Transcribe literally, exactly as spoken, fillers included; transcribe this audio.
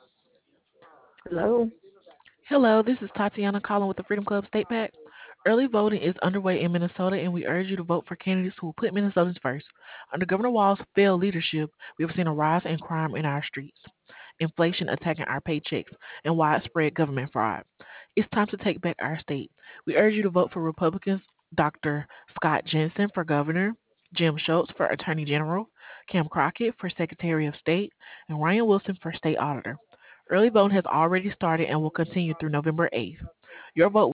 Hello. Hello, this is Tatiana calling with the Freedom Club State Pack. Early voting is underway in Minnesota, and we urge you to vote for candidates who will put Minnesotans first. Under Governor Walz's failed leadership, we have seen a rise in crime in our streets, inflation attacking our paychecks, and widespread government fraud. It's time to take back our state. We urge you to vote for Republicans Doctor Scott Jensen for governor, Jim Schultz for attorney general, Kim Crockett for secretary of state, and Ryan Wilson for state auditor. Early voting has already started and will continue through November eighth. Your vote